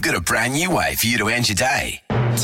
got a brand new way for you to end your day.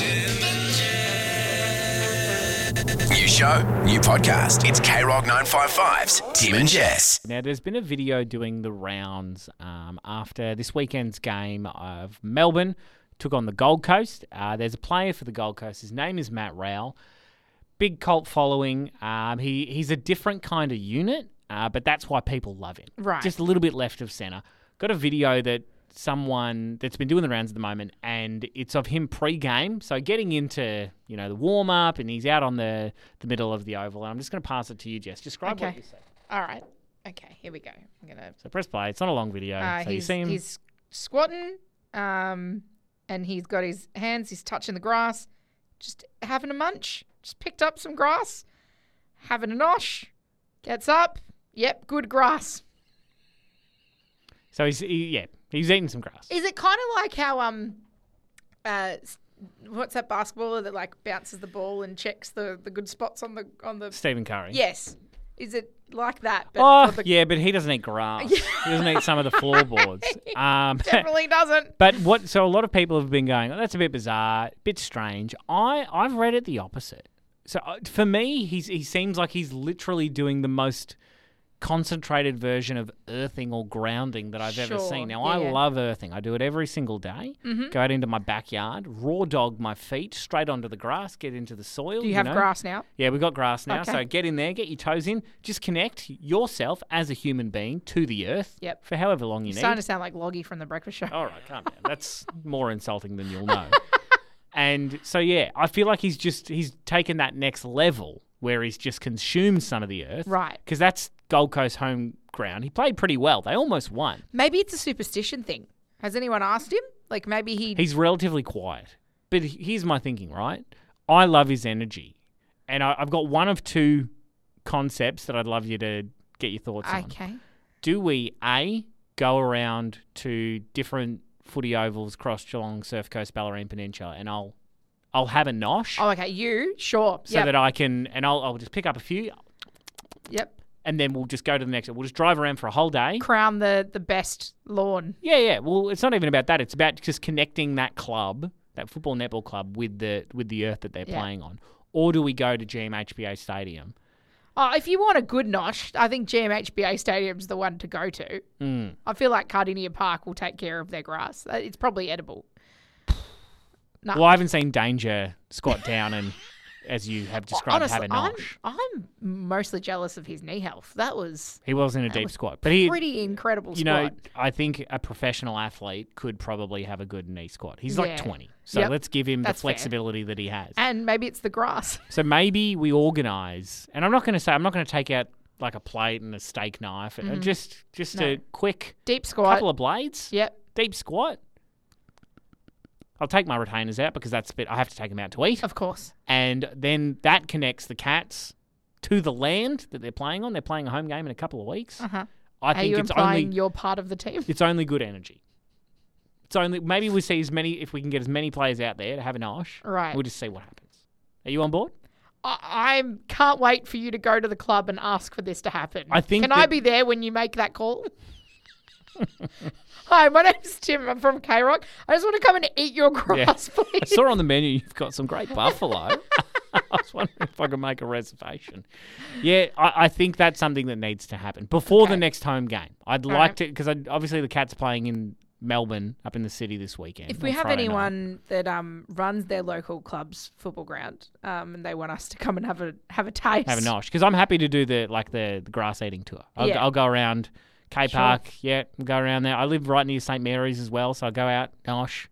New show, new podcast. It's K-Rock 955's Tim and Jess. Now, there's been a video doing the rounds after this weekend's game of Melbourne took on the Gold Coast. There's a player for the Gold Coast. His name is Matt Rowell. Big cult following. He's a different kind of unit, but that's why people love him. Right. Just a little bit left of centre. Got a video that someone that's been doing the rounds at the moment, and it's of him pre-game, so getting into the warm-up, and he's out on the middle of the oval. And I'm just going to pass it to you, Jess. Describe what you see. All right. Okay, here we go. So press play. It's not a long video. So you see him. He's squatting, and he's got his hands. He's touching the grass, just having a munch. Just picked up some grass, having a nosh. Gets up. Yep, good grass. So he's eating some grass. Is it kind of like how what's that basketballer that like bounces the ball and checks the good spots on the Stephen Curry. Yes. Is it like that? But but he doesn't eat grass. He doesn't eat some of the floorboards. Definitely doesn't. But so a lot of people have been going, that's a bit bizarre, a bit strange. I've read it the opposite. So for me, he seems like he's literally doing the most concentrated version of earthing or grounding that I've ever seen. Now, I love earthing. I do it every single day. Mm-hmm. Go out into my backyard, raw dog my feet straight onto the grass, get into the soil. Do you have grass now? Yeah, we've got grass now. Okay. So get in there, get your toes in. Just connect yourself as a human being to the earth for however long you need. Starting to sound like Loggy from The Breakfast Show. All right, calm down. That's more insulting than you'll know. And so, I feel like he's taken that next level where he's just consumed some of the earth. Right. Because that's Gold Coast home ground. He played pretty well. They almost won. Maybe it's a superstition thing. Has anyone asked him? Like maybe He's relatively quiet. But here's my thinking, right? I love his energy. And I've got one of two concepts that I'd love you to get your thoughts on. Okay. Do we, A, go around to different footy ovals across Geelong, Surf Coast, Bellarine Peninsula, and I'll have a nosh. Oh, okay. Sure. So that I can, and I'll just pick up a few. Yep. And then we'll just go to the next. We'll just drive around for a whole day. Crown the best lawn. Yeah. Well, it's not even about that. It's about just connecting that club, that football netball club, with the earth that they're playing on. Or do we go to GMHBA Stadium? Oh, if you want a good nosh, I think GMHBA Stadium's the one to go to. Mm. I feel like Cardinia Park will take care of their grass. It's probably edible. No. Well, I haven't seen Danger squat down and, as you have described, honestly, have a nosh. I'm mostly jealous of his knee health. He was in a deep squat. But pretty incredible squat. I think a professional athlete could probably have a good knee squat. He's like 20. So let's give him the flexibility that he has. And maybe it's the grass. So maybe we organise, and I'm not going to take out like a plate and a steak knife. Mm-hmm. Just a quick deep squat. Couple of blades. Yep. Deep squat. I'll take my retainers out because that's a bit. I have to take them out to eat. Of course. And then that connects the Cats to the land that they're playing on. They're playing a home game in a couple of weeks. Uh-huh. I think it's implying you're part of the team? It's only good energy. It's only maybe we see if we can get as many players out there to have a nosh. Right. We'll just see what happens. Are you on board? I can't wait for you to go to the club and ask for this to happen. Can I be there when you make that call? Hi, my name's Tim. I'm from K-Rock. I just want to come and eat your grass, please. I saw on the menu you've got some great buffalo. I was wondering if I could make a reservation. Yeah, I think that's something that needs to happen before the next home game. I'd like to, because obviously the Cats are playing in Melbourne, up in the city this weekend. If we have anyone that runs their local club's football ground, and they want us to come and have a taste, have a nosh, because I'm happy to do the grass eating tour. I'll go around K Park, go around there. I live right near St Mary's as well, so I go out, nosh.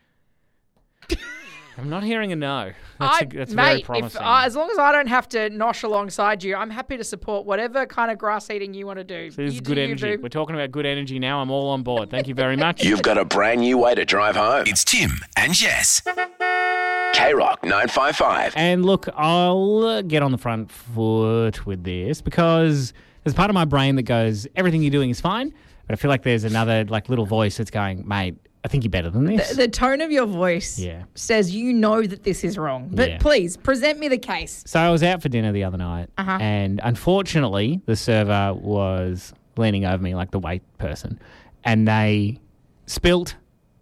I'm not hearing a no. That's very promising. As long as I don't have to nosh alongside you, I'm happy to support whatever kind of grass eating you want to do. So this is good energy. We're talking about good energy now. I'm all on board. Thank you very much. You've got a brand new way to drive home. It's Tim and Jess. K-Rock 955. And look, I'll get on the front foot with this because there's part of my brain that goes, everything you're doing is fine. But I feel like there's another little voice that's going, mate, I think you're better than this. The tone of your voice says you know that this is wrong. But please, present me the case. So I was out for dinner the other night, and unfortunately, the server was leaning over me like the wait person, and they spilt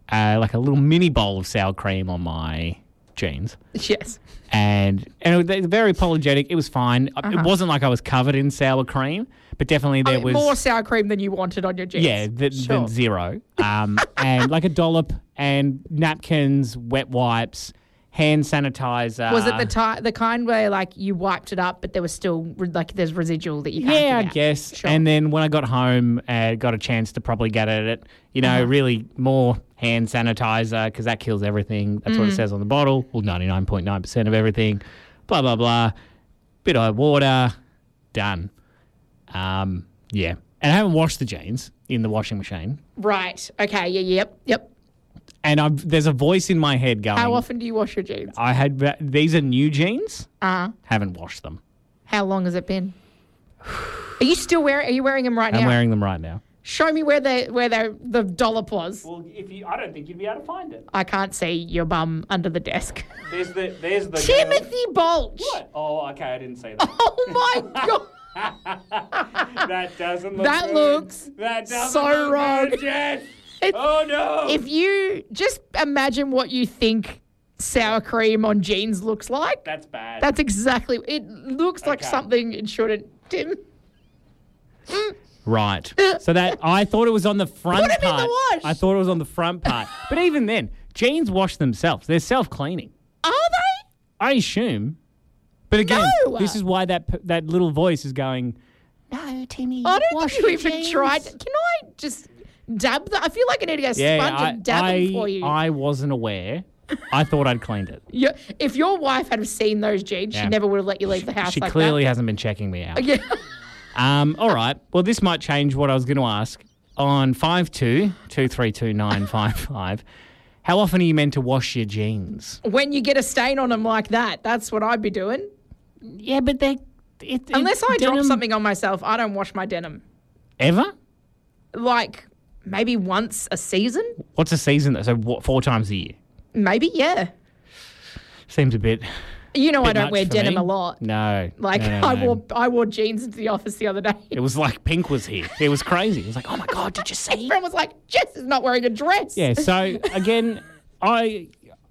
like a little mini bowl of sour cream on my jeans. Yes. And they were very apologetic. It was fine. It wasn't like I was covered in sour cream, but definitely there was more sour cream than you wanted on your jeans. Yeah, than zero. And like a dollop and napkins, wet wipes, hand sanitizer. Was it the kind where like you wiped it up, but there was still like there's residual that you can't get I out? guess. Sure. And then when I got home, got a chance to probably get at it. Really more hand sanitizer because that kills everything. That's what it says on the bottle. Well, 99.9% of everything. Blah blah blah. Bit of water. Done. Yeah. And I haven't washed the jeans in the washing machine. Right. Okay. Yeah. Yep. And there's a voice in my head going, How often do you wash your jeans? These are new jeans. Haven't washed them. How long has it been? Are you still wearing? Are you wearing them right now? I'm wearing them right now. Show me where the dollop was. Well, I don't think you'd be able to find it. I can't see your bum under the desk. There's the Timothy Bolch. What? Oh, okay, I didn't see that. Oh my god. That doesn't look That good. looks That doesn't so look wrong. good, Jess. Oh no. If you just imagine what you think sour cream on jeans looks like, That's bad. that's exactly. It looks like something it shouldn't. Tim. Right. So that I thought it was on the front Put 'em in part. the wash. I thought it was on the front part. But even then, jeans wash themselves. They're self-cleaning. Are they? I assume. But again, No. this is why that little voice is going, "No, Timmy, I don't wash think you your even jeans." tried. Can I just dab that? I feel like I need to get a sponge and dab them for you. I wasn't aware. I thought I'd cleaned it. If your wife had seen those jeans, Yeah. she never would have let you leave the house She like clearly hasn't been checking me out. that. Yeah. All right. Well, this might change what I was going to ask. On 52232955, how often are you meant to wash your jeans? When you get a stain on them like that, that's what I'd be doing. Yeah, but Unless I drop denim- something on myself, I don't wash my denim. Ever? Like maybe once a season? What's a season? So what, 4 times a year? Maybe, yeah. Seems a bit. You know, I bit don't much wear for denim me. a lot. No. Like no. I wore jeans into the office the other day. It was like Pink was here. It was crazy. It was like, oh my God, did you see? Everyone was like, Jess is not wearing a dress. Yeah. So again, I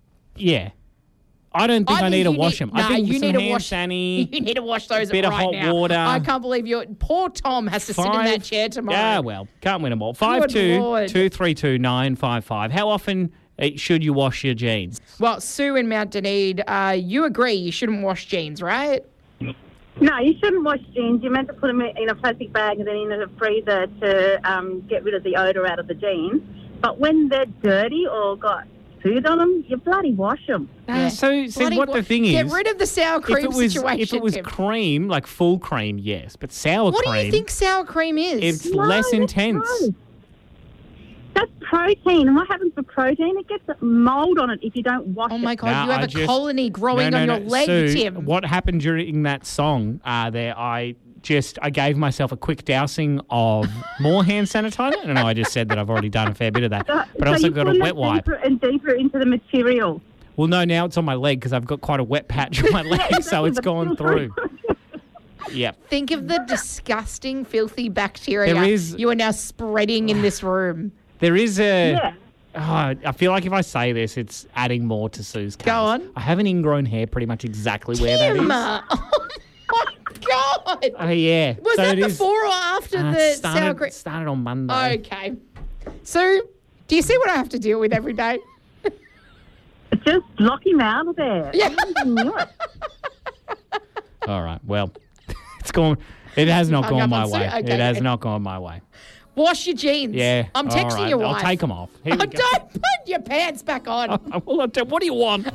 don't think I need to wash them. I think you with some need to hand wash. sani, You need to wash those bit of right hot now. water. I can't believe poor Tom has to sit in that chair tomorrow. Yeah, well, can't win them all. Lord. 52232955. How often should you wash your jeans? Well, Sue in Mount Dunedin, you agree you shouldn't wash jeans, right? No, you shouldn't wash jeans. You're meant to put them in a plastic bag and then in a freezer to get rid of the odour out of the jeans. But when they're dirty or got food on them, you bloody wash them. So Bloody what the thing is, Get rid of the sour cream situation. if it was Tim. cream, like full cream, yes, but sour What cream, do you think sour cream is? it's No, less that's intense. gross. That's protein. And what happens with protein? It gets mould on it if you don't wash Oh it. my God, No, you have I a just- colony growing on your leg, Sue, Tim. what happened during that song there, I gave myself a quick dousing of more hand sanitizer. I don't know, I just said that I've already done a fair bit of that. But I also you're got a putting wet it wipe. deeper and deeper into the material. Well, no, now it's on my leg because I've got quite a wet patch on my leg, so it's gone through. Yep. Think of the disgusting, filthy bacteria There is- you are now spreading in this room. There is a... Yeah. Oh, I feel like if I say this, it's adding more to Sue's case. Go on. I have an ingrown hair pretty much exactly where that Tim! is. Oh my God! Oh, yeah. Was So that it is- before or after it the sour started, cream? started on Monday. Okay. So, do you see what I have to deal with every day? Just lock him out of there. Yeah. I even knew it. All right. Well, it's gone. It has not Hung gone up my on Sue? way. Okay. It has not gone my way. Wash your jeans. Yeah. I'm all texting right. your wife. I'll take them off. Here we go. Don't put your pants back on. Well, what do you want?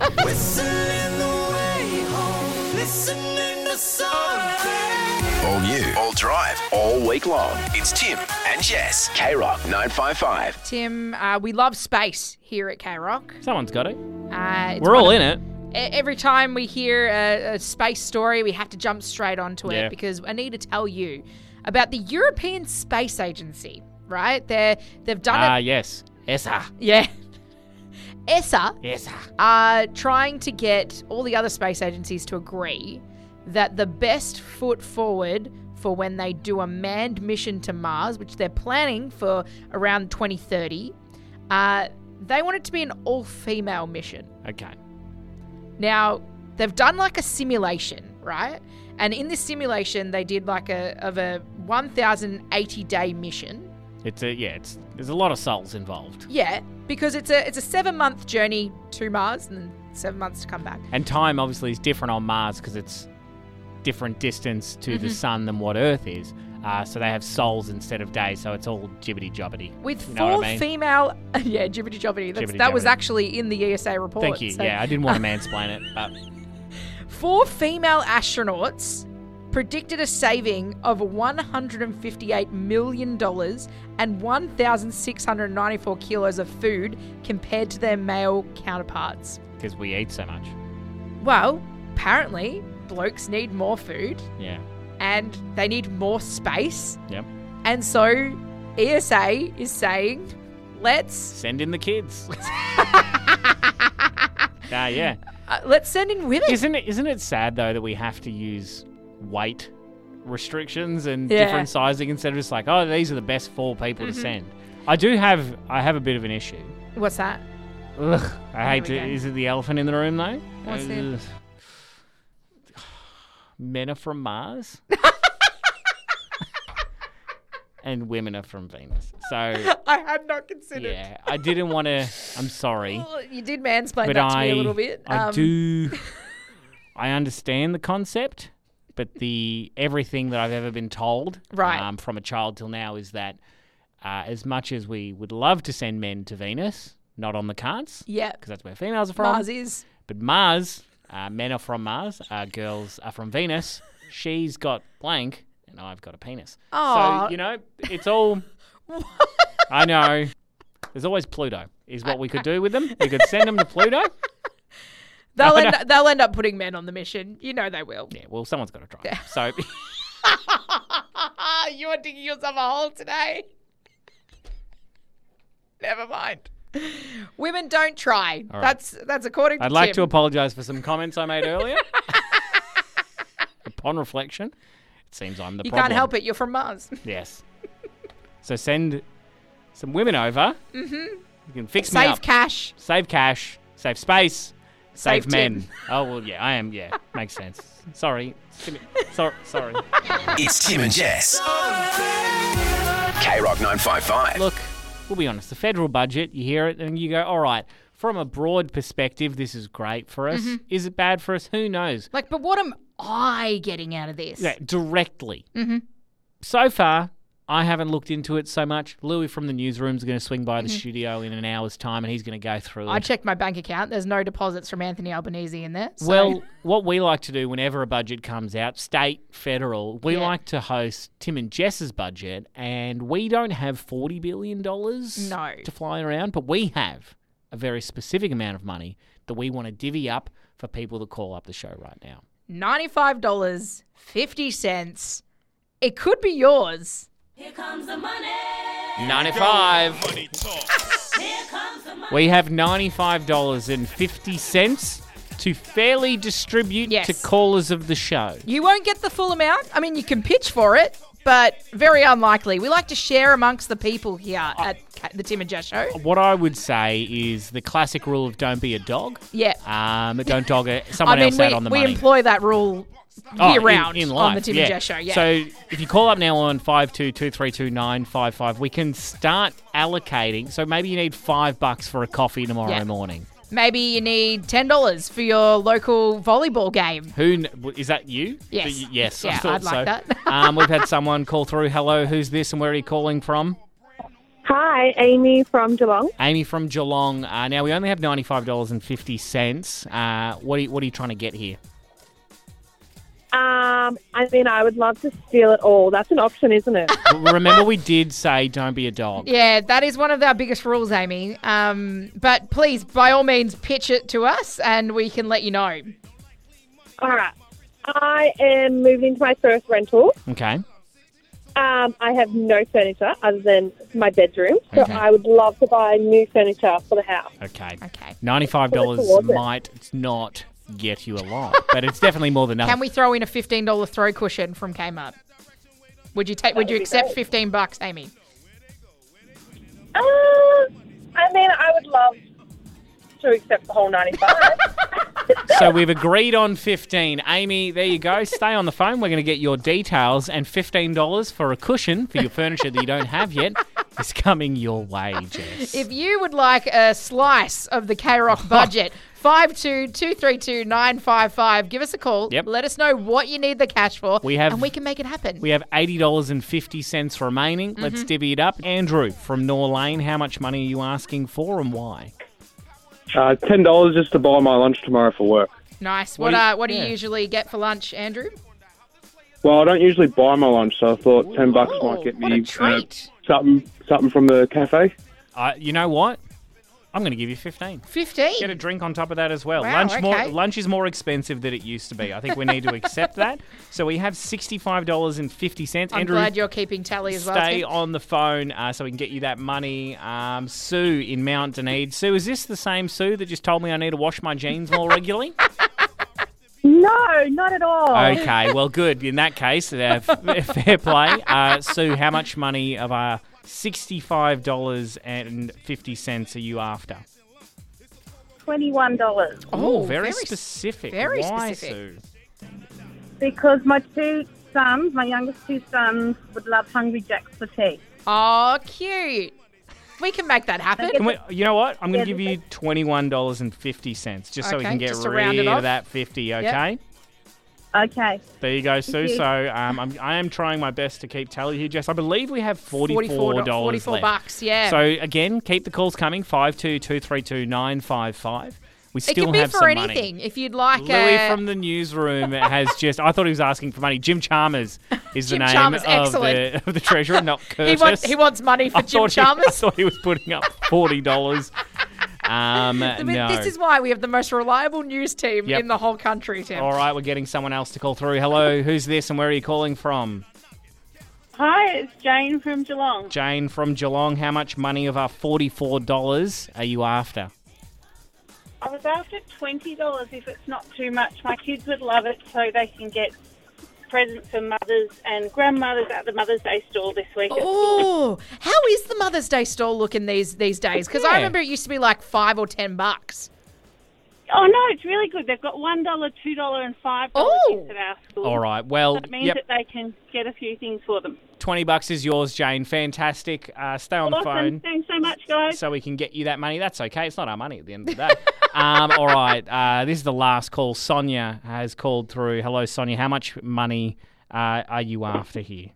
All you, all drive, all week long. It's Tim and Jess. K-Rock 955. Tim, we love space here at K-Rock. Someone's got it. It's We're all one in of- it. Every time we hear a space story, we have to jump straight onto Yeah. it because I need to tell you about the European Space Agency, right? They've done it. Yes. ESA. Yeah. ESA ESA. are trying to get all the other space agencies to agree that the best foot forward for when they do a manned mission to Mars, which they're planning for around 2030, They want it to be an all-female mission. Okay. Now, they've done like a simulation, right? And in this simulation, they did like a 1,080-day mission. There's a lot of souls involved. Yeah, because it's a 7-month journey to Mars and then 7 months to come back. And time obviously is different on Mars because it's different distance to the sun than what Earth is. So they have sols instead of days, so it's all jibbity-jobbity. With You know four what I mean? female... Yeah, jibbity-jobbity. That was actually in the ESA report. Thank you. so- Yeah, I didn't want to mansplain it, but 4 female astronauts predicted a saving of $158 million and 1,694 kilos of food compared to their male counterparts. because we eat so much. Well, apparently, blokes need more food Yeah. and they need more space. Yep. And so ESA is saying, let's Send in the kids. Yeah. let's send in women. Isn't it sad though that we have to use weight restrictions and Yeah. different sizing instead of just like, oh, these are the best 4 people to send. I have a bit of an issue. What's that? Ugh, I hate we to. go. Is it the elephant in the room though? What's it? Ugh. Men are from Mars. And women are from Venus. So I had not considered. yeah, I didn't want to. I'm sorry, Well, you did mansplain but that to me a little bit. I do. I understand the concept, but everything that I've ever been told, Right. from a child till now, is that as much as we would love to send men to Venus, not on the cards, Yeah. because that's where females are from. Mars is. But Mars, men are from Mars, girls are from Venus. She's got blank, and I've got a penis. Aw. So, it's all... I know. There's always Pluto, is what we could do with them. We could send them to Pluto. They'll end up putting men on the mission. You know they will. Yeah, well, someone's got to try. So, You're digging yourself a hole today. Never mind. Women don't try. All right. That's according to I'd like to Tim. apologise for some comments I made earlier. Upon reflection, it seems I'm the You problem. can't help it. You're from Mars. Yes. So send some women over. Mm-hmm. You can fix me Save up. cash. Save cash, save space, save Save men. Tim. Oh, well, yeah, I am. Yeah, makes sense. Sorry. Sorry. It's Tim and Jess. K-Rock 955. Look, we'll be honest. The federal budget, you hear it and you go, all right, from a broad perspective, this is great for us. Is it bad for us? Who knows? Like, but what am I getting out of this? Yeah, directly. So far, I haven't looked into it so much. Louis from the newsroom is going to swing by the studio in an hour's time and he's going to go through I it. checked my bank account. There's no deposits from Anthony Albanese in there. So. Well, what we like to do whenever a budget comes out, state, federal, we Yeah. like to host Tim and Jess's budget, and we don't have $40 billion to fly around, but we have a very specific amount of money that we want to divvy up for people that call up the show right now. $95.50. It could be yours. 95. We have $95.50 to fairly distribute Yes. to callers of the show. You won't get the full amount. I mean, you can pitch for it, but very unlikely. We like to share amongst the people here at the Tim and Jess Show. What I would say is the classic rule of don't be a dog. Yeah. Don't dog someone else out on the we money. employ that rule year round in life, on the Tim and Jess Show. Yeah. So if you call up now on 52232955, we can start allocating. So maybe you need $5 for a coffee tomorrow Yeah. morning. Maybe you need $10 for your local volleyball game. Is that you? Yes. Yes. I Yeah, thought I'd like so. that. We've had someone call through. Hello, who's this and where are you calling from? Hi, Amy from Geelong. Amy from Geelong. Now, we only have $95.50. What are you trying to get here? I would love to steal it all. That's an option, isn't it? Remember, we did say don't be a dog. Yeah, that is one of our biggest rules, Amy. But please, by all means, pitch it to us and we can let you know. All right. I am moving into my first rental. Okay. I have no furniture other than my bedroom, so Okay. I would love to buy new furniture for the house. Okay. Okay. $95 towards it. might not get you a lot, but it's definitely more than enough. Can we throw in a $15 throw cushion from Kmart? Would you would be accept great. $15, Amy? I mean, I would love to accept the whole 95. So we've agreed on 15. Amy, there you go. Stay on the phone. We're going to get your details, and $15 for a cushion for your furniture that you don't have yet is coming your way, Jess. If you would like a slice of the K-Rock budget, 52232955. Give us a call. Yep. Let us know what you need the cash for, and we can make it happen. We have $80.50 remaining. Let's divvy it up. Andrew from Nor Lane, how much money are you asking for and why? $10 just to buy my lunch tomorrow for work. Nice. What What do you- do you usually get for lunch, Andrew? Well, I don't usually buy my lunch, so I thought $10 might get What a me treat. something from the cafe. You know what? I'm going to give you 15. 15. Get a drink on top of that as well. Wow, okay. Lunch is more expensive than it used to be. I think we need to accept that. So we have $65.50. I'm Andrew, glad you're keeping tally as well. stay Tim. on the phone so we can get you that money. Sue in Mount Dunedin. Sue, is this the same Sue that just told me I need to wash my jeans more regularly? No, not at all. Okay, well, good. In that case, fair play. Sue, how much money of our $65.50 are you after? $21. Oh, very specific. very Why, specific. Sue? Because my youngest two sons, would love Hungry Jacks for tea. Oh, cute. We can make that happen. You know what? I'm going to give you $21.50 just so we Okay, can get just to round it rid off. of that 50, okay? Okay. There you go, Sue. Thank you. So I am trying my best to keep tally here, Jess. I believe we have $44 44 left. bucks, yeah. So, again, keep the calls coming, 52232955. We it still can be have for some anything. money. If you'd like Louis from the newsroom has just... I thought he was asking for money. Jim Chalmers is the Jim name Chalmers, of excellent. the treasurer, not Curtis. he wants money for Jim I Chalmers. thought he was putting up $40. No. This is why we have the most reliable news team Yep. in the whole country, Tim. All right, we're getting someone else to call through. Hello, who's this and where are you calling from? Hi, it's Jane from Geelong. Jane from Geelong. How much money of our $44 are you after? I was after $20 if it's not too much. My kids would love it so they can get presents for mothers and grandmothers at the Mother's Day store this week. at school. Oh, how is the Mother's Day stall looking these days? Because I Yeah. remember it used to be like $5 or $10. Oh, no, it's really good. They've got $1, $2 and $5 Oh. gifts at our school. All right, well, That means that they can get a few things for them. $20 is yours, Jane. Fantastic. Stay on the Awesome. phone Thanks so much, guys. so we can get you that money. That's okay. It's not our money at the end of the day. All right, this is the last call. Sonia has called through. Hello, Sonia. How much money are you after here?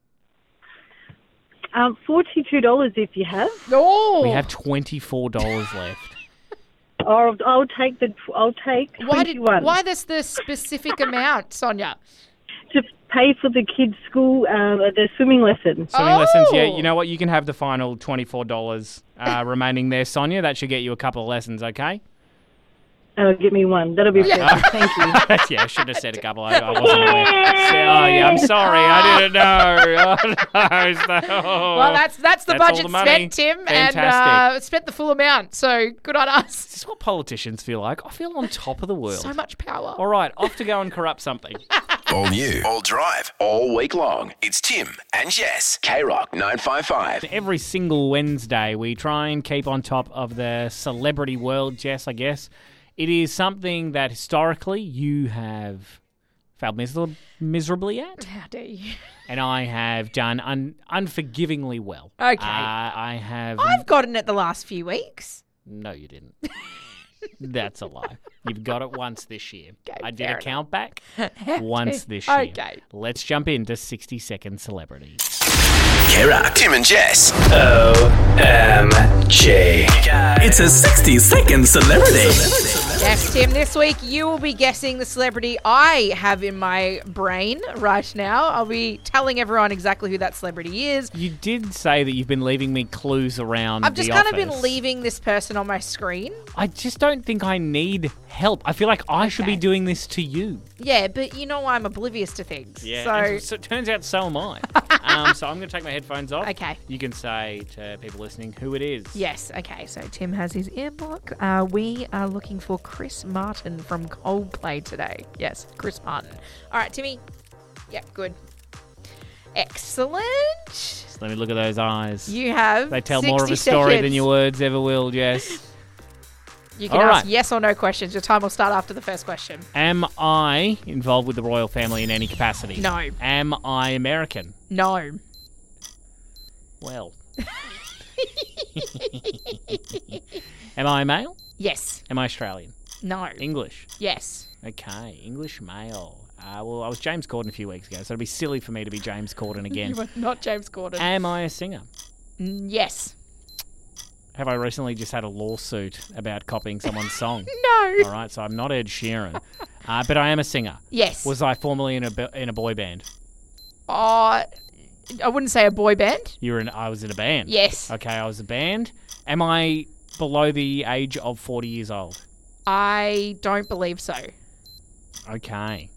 $42 if you have. Oh, We have $24 left. I'll take 21 why this the specific amount, Sonia? to pay for the kids' school, the swimming lesson. Swimming lessons, yeah. Oh. You know what? You can have the final $24 remaining there, Sonia. That should get you a couple of lessons, okay? Give me one. That'll be perfect. Thank you. Yeah, I should have said a couple. I wasn't aware. Oh, yeah, I'm sorry. I didn't know. Oh, no. Well, that's the That's all budget the money. spent, Tim, and Fantastic. spent the full amount. So good on us. Is this what politicians feel like? I feel on top of the world. So much power. All right, off to go and corrupt something. All new, all drive, all week long. It's Tim and Jess. K-Rock 955. Every single Wednesday, we try and keep on top of the celebrity world, Jess, I guess. It is something that historically you have failed miserably at, How dare you? and I have done unforgivingly well. Okay. I have... I've gotten it the last few weeks. No, you didn't. That's a lie. You've got it once this year. Okay, I did fair a count back How once dare- this year. Okay. Let's jump into 60-second celebrities. K-Rock, Tim and Jess. OMG. It's a 60-second celebrity. Yes, Tim, this week you will be guessing the celebrity I have in my brain right now. I'll be telling everyone exactly who that celebrity is. You did say that you've been leaving me clues around I've just the kind of office. been leaving this person on my screen. I just don't think I need help. I feel like I should be Okay. doing this to you. Yeah, but you know I'm oblivious to things. And So, so it turns out so am I. So I'm going to take my headphones off. Okay. You can say to people listening who it is. yes, okay, so Tim has his earblock. We are looking for Chris Martin from Coldplay today. Yes, Chris Martin. All right, Timmy. Yeah, good. Excellent. Just let me look at those eyes. You have They tell 60 more of a story seconds. than your words ever will, Jess. You can All ask right. yes or no questions. Your time will start after the first question. Am I involved with the royal family in any capacity? No. Am I American? No. Well. Am I male? Yes. Am I Australian? No. English? Yes. Okay, English male. Well, I was James Corden a few weeks ago, so it'd be silly for me to be James Corden again. You are not James Corden. Am I a singer? Yes. Have I recently just had a lawsuit about copying someone's song? No. All right, so I'm not Ed Sheeran, but I am a singer. Yes. Was I formerly in a boy band? I wouldn't say a boy band. I was in a band. Yes. Okay, I was a band. Am I below the age of 40 years old? I don't believe so. Okay.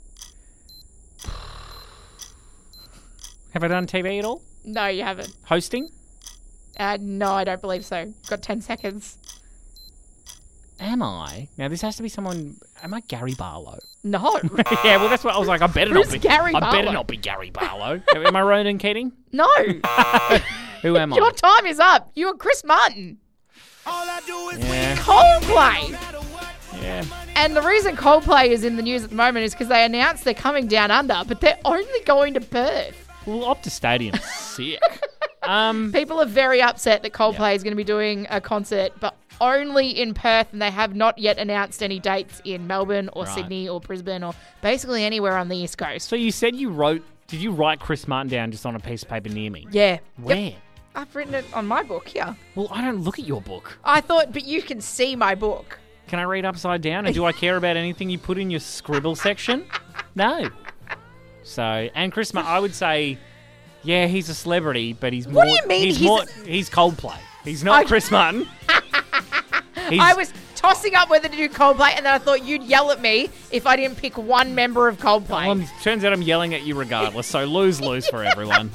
Have I done TV at all? No, you haven't. Hosting? No, I don't believe so. Got 10 seconds. Am I? Now, this has to be someone... Am I Gary Barlow? No. Yeah, well, that's what I was like. I better Who's not be Gary I better Barlow? not be Gary Barlow. Am I Ronan Keating? No. Who am I? Your time is up. You are Chris Martin. Yeah, Coldplay. yeah. And the reason Coldplay is in the news at the moment is because they announced they're coming down under, but they're only going to Perth. Well, Optus Stadium's sick. People are very upset that Coldplay is going to be doing a concert, but only in Perth, and they have not yet announced any dates in Melbourne or Right. Sydney or Brisbane or basically anywhere on the East Coast. So you said did you write Chris Martin down just on a piece of paper near me? Yeah. Where? Yep. I've written it on my book here. Well, I don't look at your book. I thought, but you can see my book. Can I read upside down? And do I care about anything you put in your scribble section? No. So, and Chris Martin, I would say, yeah, he's a celebrity, but he's more... do you mean He's Coldplay. He's not Chris Martin. I was tossing up whether to do Coldplay, and then I thought you'd yell at me if I didn't pick one member of Coldplay. Well, turns out I'm yelling at you regardless, so lose-lose for everyone.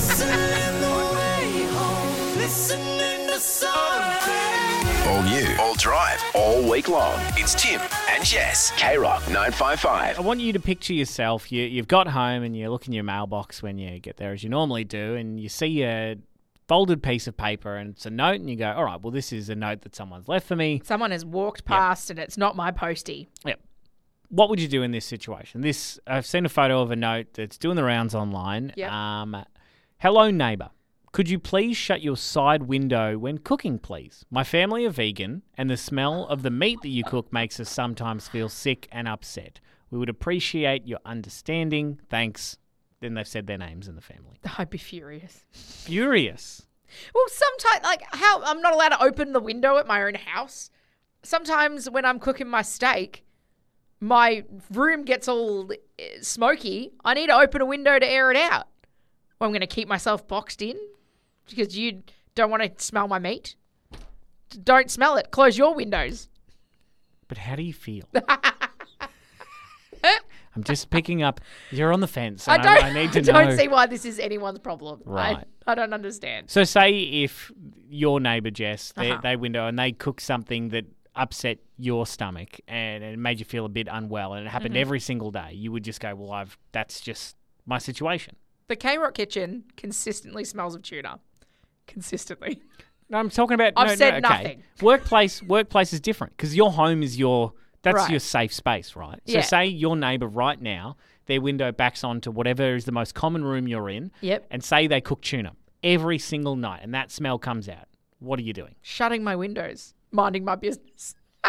All new, all drive, all week long. It's Tim and Jess. K-Rock 955. I want you to picture yourself. You've got home and you look in your mailbox when you get there, as you normally do, and you see a folded piece of paper and it's a note, and you go, all right, well, this is a note that someone's left for me. Someone has walked past and it's not my postie. Yep. What would you do in this situation? I've seen a photo of a note that's doing the rounds online. Yep. Hello, neighbour. Could you please shut your side window when cooking, please? My family are vegan, and the smell of the meat that you cook makes us sometimes feel sick and upset. We would appreciate your understanding. Thanks. Then they've said their names in the family. I'd be furious. Furious. Well, sometimes, how I'm not allowed to open the window at my own house. Sometimes when I'm cooking my steak, my room gets all smoky. I need to open a window to air it out. Or I'm going to keep myself boxed in because you don't want to smell my meat. Don't smell it. Close your windows. But how do you feel? I'm just picking up. You're on the fence. And I need to know. I don't see why this is anyone's problem. Right. I don't understand. So say if your neighbour, Jess, Uh-huh. they window and they cook something that upset your stomach and it made you feel a bit unwell and it happened Mm-hmm. every single day, you would just go, well, that's just my situation. The K-Rock kitchen consistently smells of tuna. Consistently. No, I'm talking about... I've said okay. nothing. Workplace is different because your home is that's Right. your safe space, right? Yeah. So say your neighbour right now, their window backs onto whatever is the most common room you're in. Yep. And say they cook tuna every single night and that smell comes out. What are you doing? Shutting my windows. Minding my business.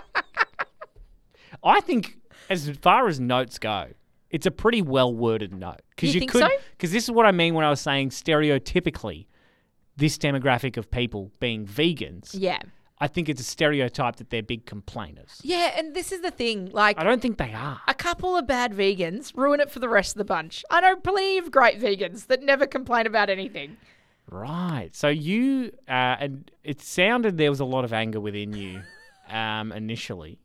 I think as far as notes go, it's a pretty well-worded note. You think so? Because this is what I mean when I was saying stereotypically this demographic of people being vegans. Yeah. I think it's a stereotype that they're big complainers. Yeah, and this is the thing. Like, I don't think they are. a couple of bad vegans ruin it for the rest of the bunch. I know plenty of great vegans that never complain about anything. Right. So you, and it sounded there was a lot of anger within you initially.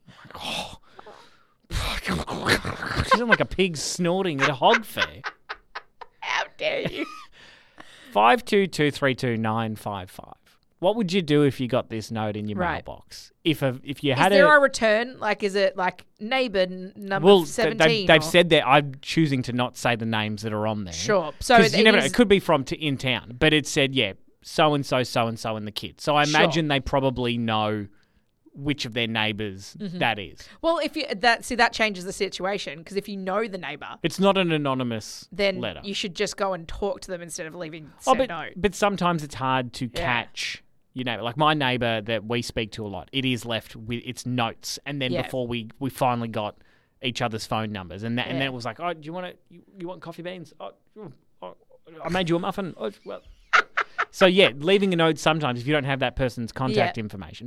You sound like a pig snorting at a hog fair. How dare you? 52232955. What would you do if you got this note in your Right. mailbox? If you Is had there a return? Like, is it like neighbour number well, 17? they've or- said that. I'm choosing to not say the names that are on there. Sure. So Because you never know. is- It could be from in town, but it said, so and so, and the kid. So I Sure. imagine they probably know which of their neighbours that is. Well, if you that changes the situation, because if you know the neighbour, It's not an anonymous then letter. you should just go and talk to them instead of leaving Oh, said but, note. but sometimes it's hard to catch. You know, like my neighbour that we speak to a lot, it is left with its notes, and then Yeah. before we finally got each other's phone numbers, and then Yeah. it was like, oh, do you want you want coffee beans? Oh, I made you a muffin. Oh, well. So leaving a note sometimes if you don't have that person's contact information.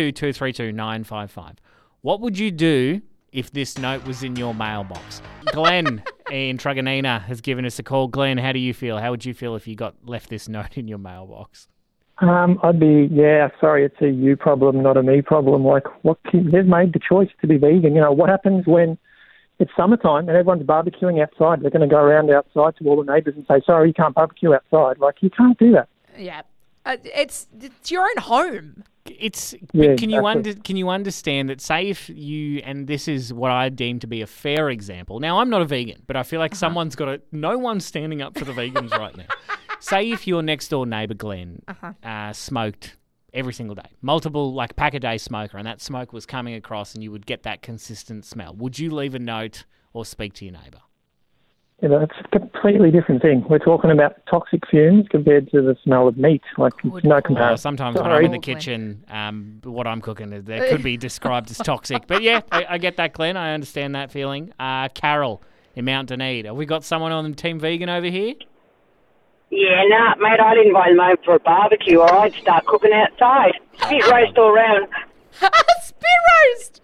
52232955. What would you do if this note was in your mailbox? Glenn in Truganina has given us a call. Glenn, how do you feel? How would you feel if you got left this note in your mailbox? I'd be, sorry, it's a you problem, not a me problem. Like, they've made the choice to be vegan. You know, what happens when it's summertime and everyone's barbecuing outside? They're going to go around outside to all the neighbours and say, sorry, you can't barbecue outside. Like, you can't do that. Yeah. It's your own home. Yeah, Can you exactly. can you understand that? Say if you, and this is what I deem to be a fair example. Now I'm not a vegan, but I feel like someone's got to. No one's standing up for the vegans right now. Say if your next door neighbour Glenn smoked every single day, multiple like pack a day smoker, and that smoke was coming across, and you would get that consistent smell. Would you leave a note or speak to your neighbour? You know, it's a completely different thing. We're talking about toxic fumes compared to the smell of meat. Like, no comparison. Sometimes when I'm in the kitchen, what I'm cooking, that could be described as toxic. But I get that, Glenn. I understand that feeling. Carol in Mount Dunedin. Have we got someone on Team Vegan over here? Yeah, nah, mate, I'd invite them over for a barbecue or I'd start cooking outside. Spit roast all round. Spit roast!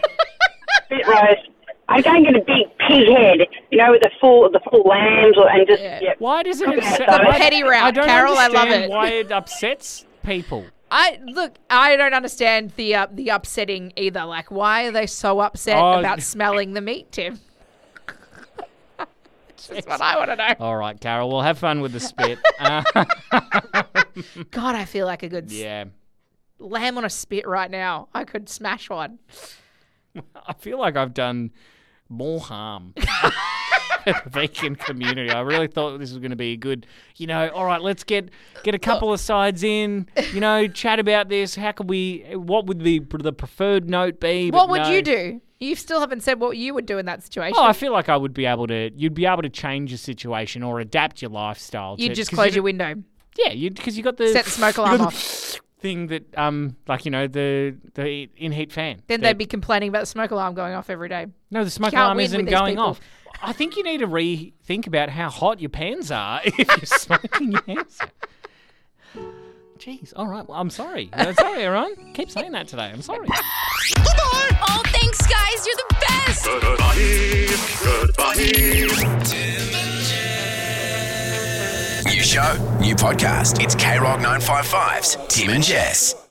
Spit roast. I'd go and get a big pig head, you know, with the full lambs and just... Yeah. Why does it Cook upset? outside. The petty route, I don't Carol, I understand love it. why it upsets people. I don't understand the upsetting either. Like, why are they so upset about smelling the meat, Tim? That's what I want to know. All right, Carol. Well, have fun with the spit. God, I feel like a good lamb on a spit right now. I could smash one. I feel like I've done more harm to the vegan community. I really thought this was going to be a good, all right, let's get a couple of sides in, chat about this. What would the preferred note be? What would you do? You still haven't said what you would do in that situation. Oh, I feel like you'd be able to change the situation or adapt your lifestyle. You'd just close your window. Yeah, because you got the Set the smoke alarm off. Thing that, the in-heat fan. Then they'd be complaining about the smoke alarm going off every day. No, the smoke Can't alarm win isn't with these going people. off. I think you need to rethink about how hot your pans are if you're smoking your hands. Jeez, all right. Well, I'm sorry. Sorry, everyone. Keep saying that today. I'm sorry. Oh, thanks, guys. You're the best. New show, new podcast. It's K-Rock 955's Tim and Jess.